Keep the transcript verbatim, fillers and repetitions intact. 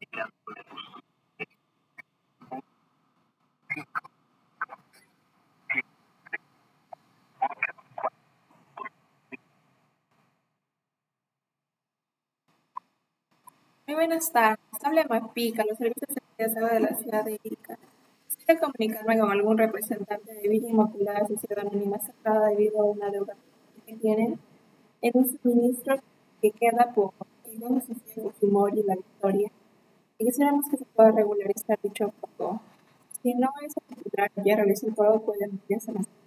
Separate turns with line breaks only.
Muy buenas tardes. Habla Mapica, los servicios de seguridad de la ciudad de Ica. Quisiera comunicarme con algún representante de Villa Inmaculada Sociedad Anónima Cerrada debido a una deuda que tienen en un suministro que queda por que no nos hicieron Fujimori y la Victoria. Y quisiéramos que se pueda regularizar dicho pago. Si no es popular, ya realizó el pago, pueden enviarse más.